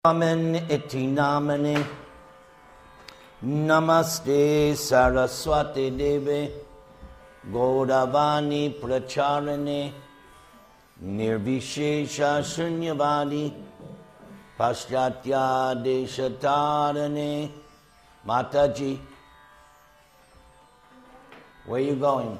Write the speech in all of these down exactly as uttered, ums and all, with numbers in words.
Amen iti namane Namaste Saraswati Deve Gauravani Pracharane Nirvishesha Shunyavadi Paschatya Deshatarane. Mataji, where are you going?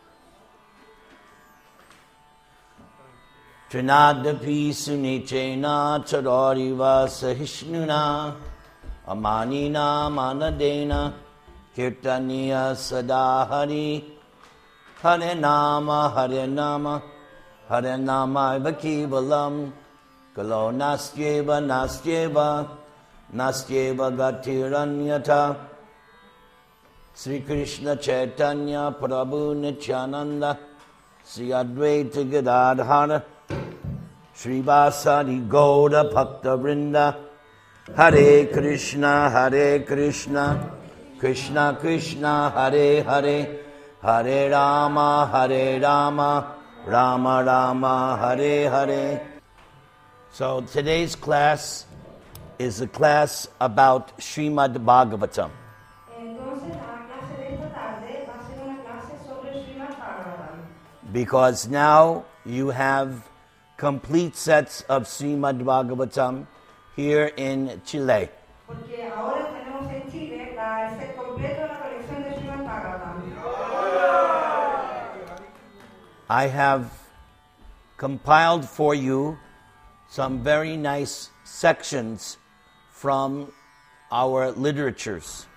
Trinadapi Sunichena Chadoriva Sahishnuna Amanina Manadena Kirtaniya Sadahari Hare Nama Hare Nama Hare Nama Vakivalam Kalo Nastyeva Nastyeva Nastyeva Gatiranyata Sri Krishna Chaitanya Prabhu Nityananda Sri Advaita Gadadhara Sri Vasari Gauda Bhakta Vrinda Hare Krishna Hare Krishna Krishna Krishna Hare Hare Hare Rama Hare Rama Rama Rama Hare Hare. So today's class is a class about Srimad Bhagavatam. Because now you have complete sets of Srimad Bhagavatam here in Chile. I have compiled for you some very nice sections from our literatures.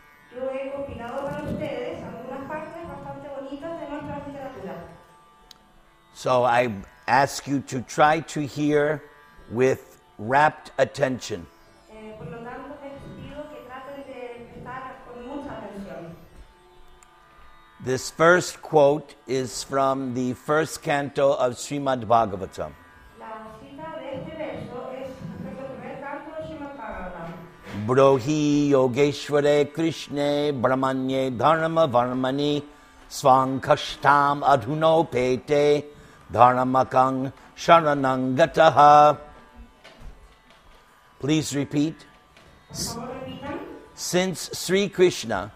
So I ask you to try to hear with rapt attention. This first quote is from the first canto of Srimad Bhagavatam. Brohi Yogeshware Krishne Brahmanye Dharma Varmani Svankashtam Adhuno Pete Dharmakang Sharanang Gataha. Please repeat. Since Sri Krishna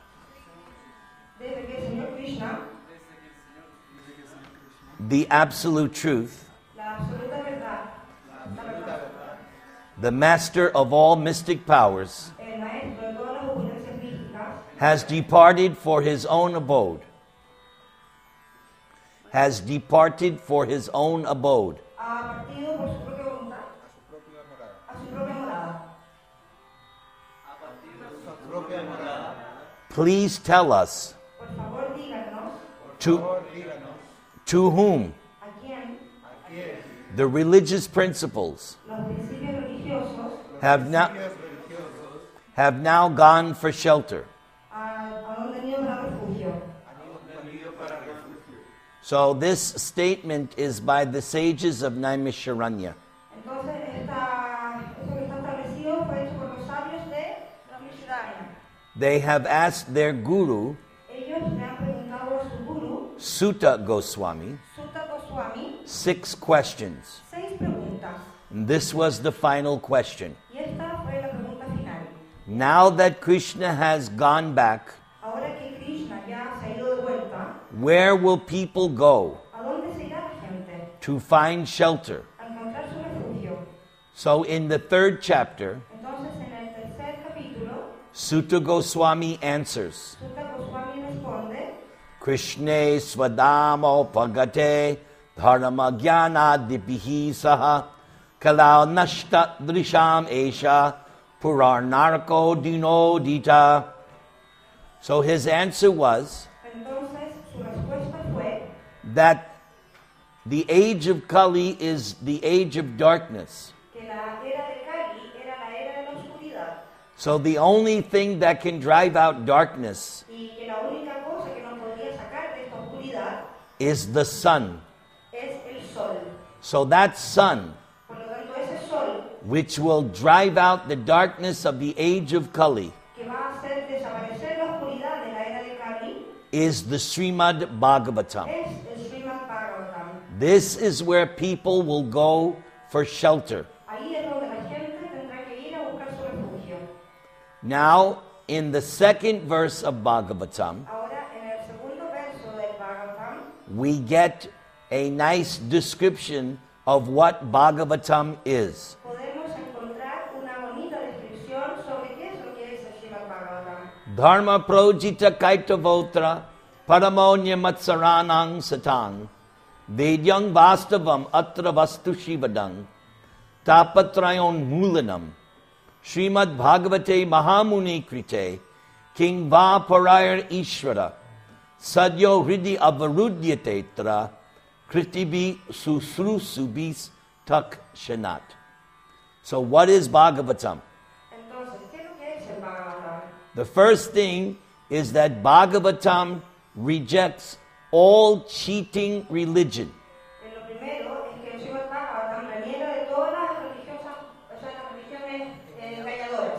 the absolute truth, the master of all mystic powers, has departed for his own abode. Has departed for his own abode. Please tell us to, to whom the religious principles have now, have now gone for shelter. So this statement is by the sages of Naimisharanya. They have asked their guru, Sutta Goswami, six questions. And this was the final question. Now that Krishna has gone back, where will people go to find shelter? So in the third chapter, Sutta Goswami answers, Krishne swadamo pagate dharma jnana dipihi saha kalau nashta drisham esha purarnarko dino dita. So his answer was that the age of Kali is the age of darkness. So the only thing that can drive out darkness is the sun. So that sun, which will drive out the darkness of the age of Kali, is the Srimad Bhagavatam. This is where people will go for shelter. Ahí es donde la gente tendrá que ir a buscar su refugio. Now, in the second verse of Bhagavatam, Ahora, en el segundo verso del Bhagavatam, we get a nice description of what Bhagavatam is. podemos encontrar una bonita descripción sobre qué es lo que es el Srimad Bhagavatam. Dharma projita kaitavotra paramonya matsaranang satang vedyang vastavam atra vastu shivadang tapatrayon mulanam Srimad Bhagavate Mahamuni Krite King Va Parayar Ishvara Sadyo Hridi Avarudyatetra Kritibi Susrusubis Tak Shanat. So what is Bhagavatam? Entonces, ¿qué es lo que es el Bhagavatam? The first thing is that Bhagavatam rejects all cheating religion. En lo primero es que el Srimad Bhagavatam reniega de todas las religiosas, o sea, las religiones eh, engañadoras,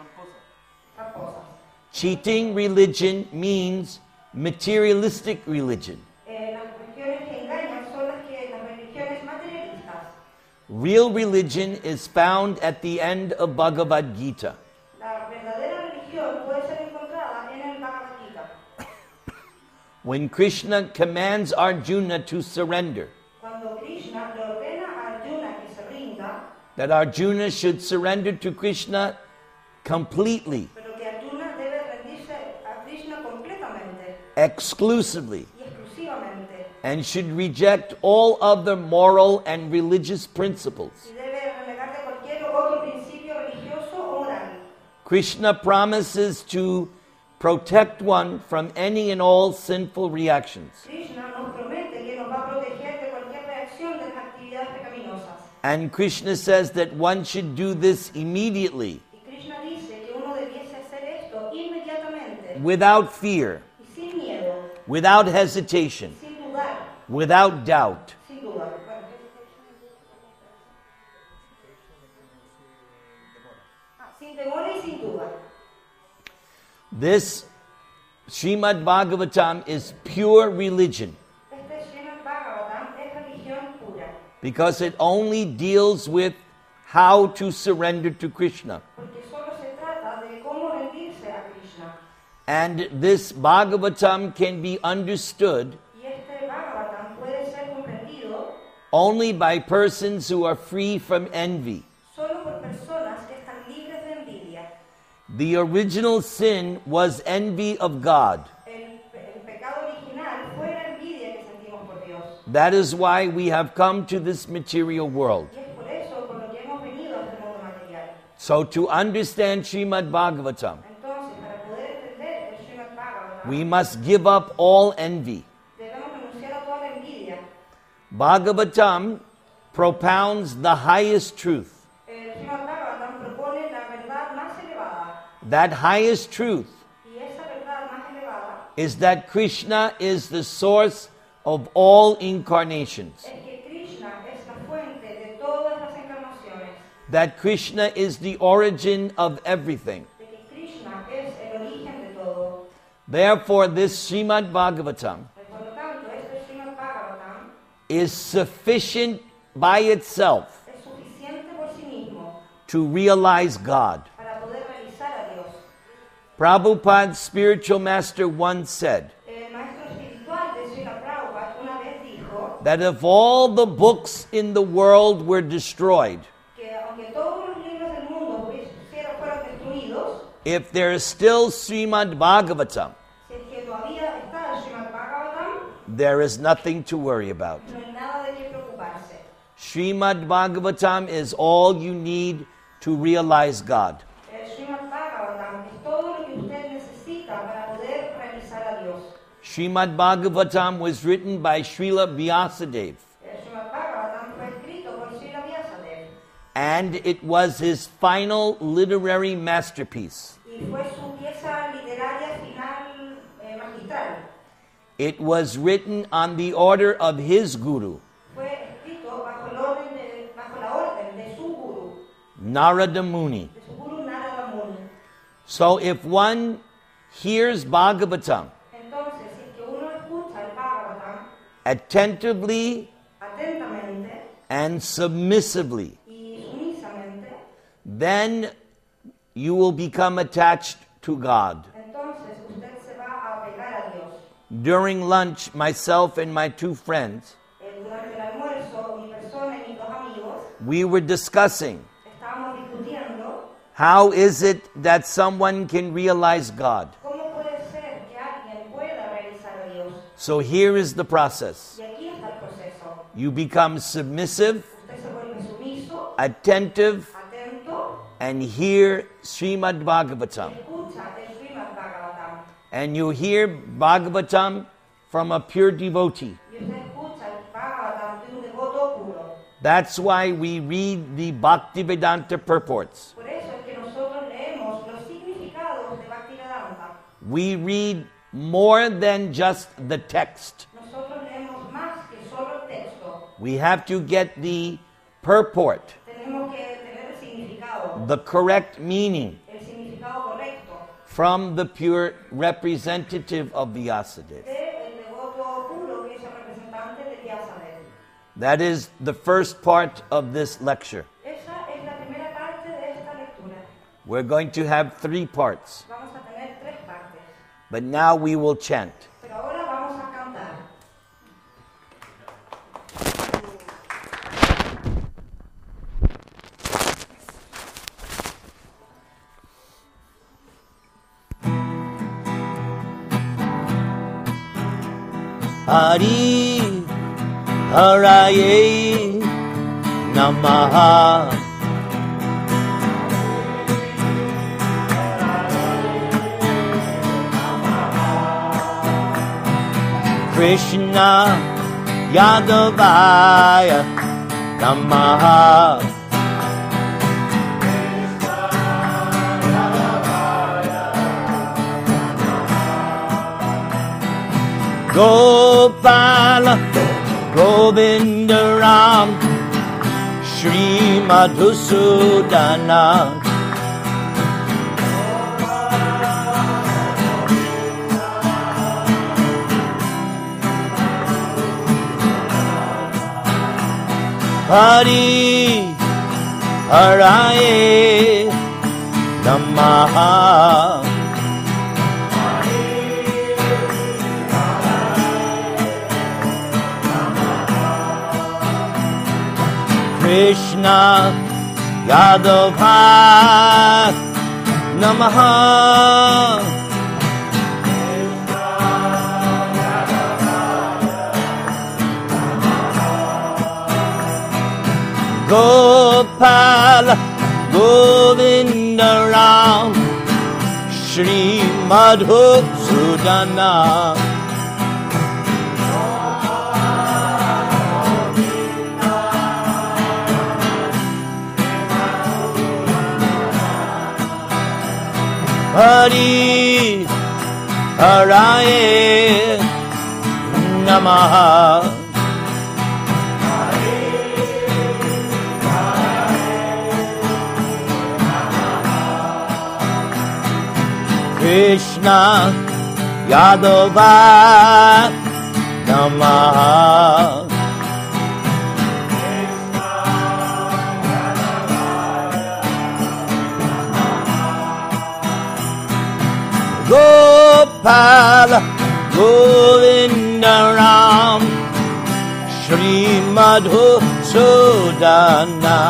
tramposas. Cheating religion means materialistic religion. Eh, las religiones que engañan son las que las religiones materialistas. Real religion is found at the end of Bhagavad Gita. La verdadera religión puede ser encontrada en el Bhagavad Gita. When Krishna commands Arjuna to surrender, Cuando Krishna le ordena a Arjuna que se rinda, that Arjuna should surrender to Krishna completely, pero que Arjuna debe rendirse a Krishna completamente exclusively, y exclusivamente, and should reject all other moral and religious principles. y debe renegar de cualquier otro principio religioso o moral. Krishna promises to protect one from any and all sinful reactions. Krishna nos promete que nos va a proteger de cualquier reacción de las actividades pecaminosas. And Krishna says that one should do this immediately, Y Krishna dice que uno debiese hacer esto inmediatamente without fear, y sin miedo, without hesitation, sin dudar, without doubt. sin duda. Bueno, ah, sin temor y sin duda. This Srimad Bhagavatam is pure religion Este Srimad Bhagavatam es religión pura, because it only deals with how to surrender to Krishna. porque solo se trata de cómo rendirse a Krishna. And this Bhagavatam can be understood Y este Bhagavatam puede ser comprendido only by persons who are free from envy. solo por personas que están libres de envidia. The original sin was envy of God. El, el pecado original fue la envidia que sentimos por Dios. That is why we have come to this material world. Y es por eso por lo que hemos venido a este mundo material. So to understand Srimad Bhagavatam, Entonces, para poder entender el Srimad Bhagavatam, we must give up all envy. debemos renunciar a toda la envidia. Bhagavatam propounds the highest truth. El Srimad Bhagavatam propone la verdad más elevada. That highest truth Y esa verdad más elevada is that Krishna is the source of all incarnations. es que Krishna es la fuente de todas las encarnaciones. That Krishna is the origin of everything. De que Krishna es el origen de todo. Therefore, this Srimad Bhagavatam Por lo tanto, este Srimad Bhagavatam is sufficient by itself es suficiente por sí mismo to realize God. para poder realizar a Dios. Prabhupada's spiritual master once said El maestro espiritual de Srila Prabhupada una vez dijo that if all the books in the world were destroyed, que aunque todos los libros del mundo fueran fueron destruidos, if there is still Srimad Bhagavatam, si es que todavía está el Srimad Bhagavatam, there is nothing to worry about. no hay nada de qué preocuparse. Srimad Bhagavatam is all you need to realize God. El Srimad Bhagavatam es todo lo que usted necesita para poder realizar a Dios. Srimad Bhagavatam was written by Srila Vyasadeva, El Srimad Bhagavatam fue escrito por Srila Vyasadeva and it was his final literary masterpiece. y fue su pieza literaria final eh, magistral. It was written on the order of his guru, Fue escrito bajo, el orden de, bajo la orden de su guru, Narada Muni. de su guru Narada Muni. So if one hears Bhagavatam Entonces, si es que uno escucha el Bhagavatam attentively atentamente and submissively, y sumisamente, then you will become attached to God. entonces usted se va a apegar a Dios. During lunch, myself and my two friends, Eh, Durante el almuerzo, mi persona y mis dos amigos we were discussing estábamos discutiendo how is it that someone can realize God. cómo puede ser que alguien pueda realizar a Dios. So here is the process. Y aquí está el proceso. You become submissive, Usted se vuelve sumiso, attentive, atento, and hear Srimad Bhagavatam. escucha el Srimad Bhagavatam. And you hear Bhagavatam from a pure devotee. Y usted escucha el Bhagavatam de un devoto puro. That's why we read the Bhaktivedanta purports. Por eso es que nosotros leemos los significados de Bhaktivedanta. We read more than just the text. Nosotros leemos más que solo el texto. We have to get the purport, Tenemos que tener el significado, the correct meaning, el significado correcto from the pure representative of Vyasadeva. del devoto puro que es el representante de Vyasadeva. That is the first part of this lecture. Esa es la primera parte de esta lectura. We're going to have three parts, Vamos a tener tres partes, but now we will chant. pero ahora vamos a cantar. Hari Haraye Namaha. Krishna Yadavaya Namaha. Gopala Govinda Ram Shri Madhusudana. Hari Haraye Namaha. Krishna Yadava Namaha. Gopala Govinda Ram Shri Madhusudana. Hari Haraye Namaha. Krishna Yadava Namaha. Gopala Govinda Ram Shri Madhusudana.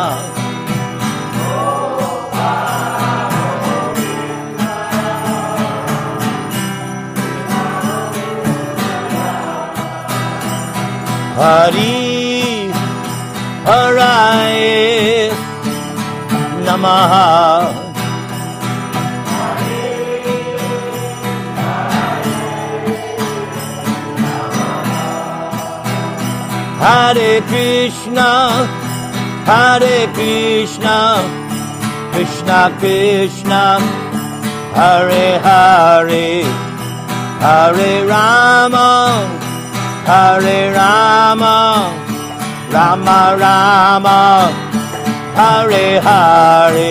Hari Haraye Namaha. Hare Krishna, Hare Krishna, Krishna Krishna, Hare Hare, Hare Rama, Hare Rama, Rama Rama, Hare Hare.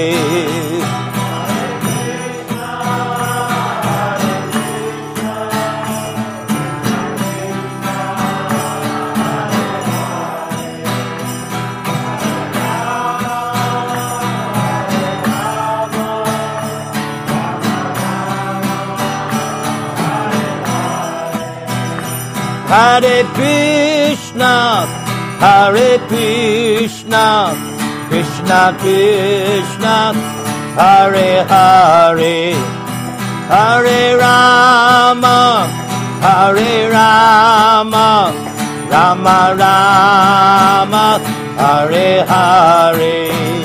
Hare Krishna, Hare Krishna, Krishna Krishna, Hare Hare, Hare Rama, Hare Rama, Rama Rama, Hare Hare.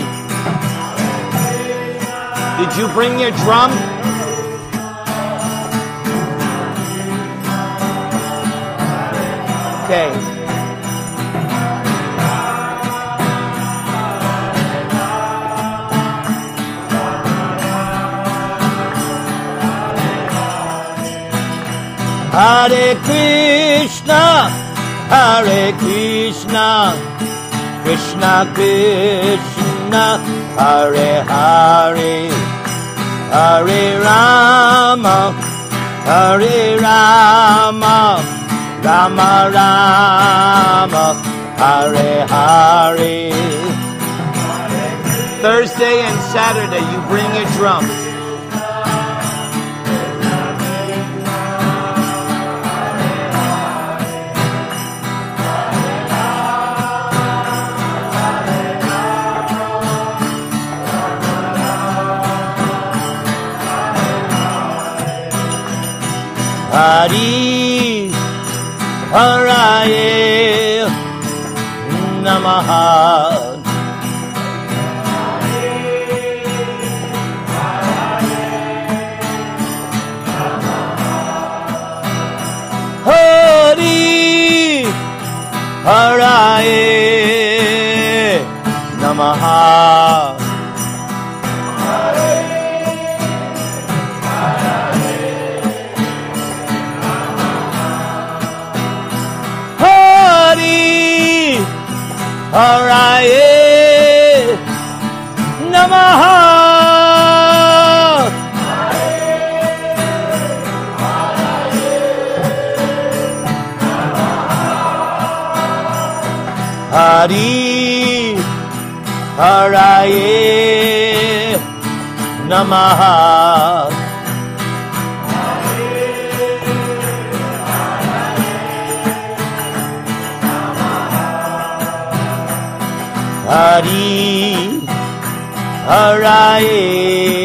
Did you bring your drum? Okay. Hare Krishna, Hare Krishna, Krishna Krishna, Hare Hare, Hare Rama, Hare Rama, Rama Rama, Hare Hare. Thursday and Saturday, you bring your drum. Hari Haraye Namaha. Hari Haraye Namaha. Haraye Namaha. Hari Haraye Namaha. Hari Haraye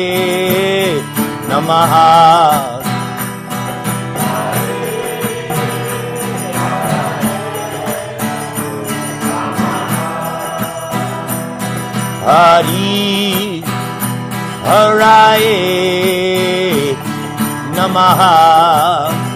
Namaha. Hari Haraye Namaha.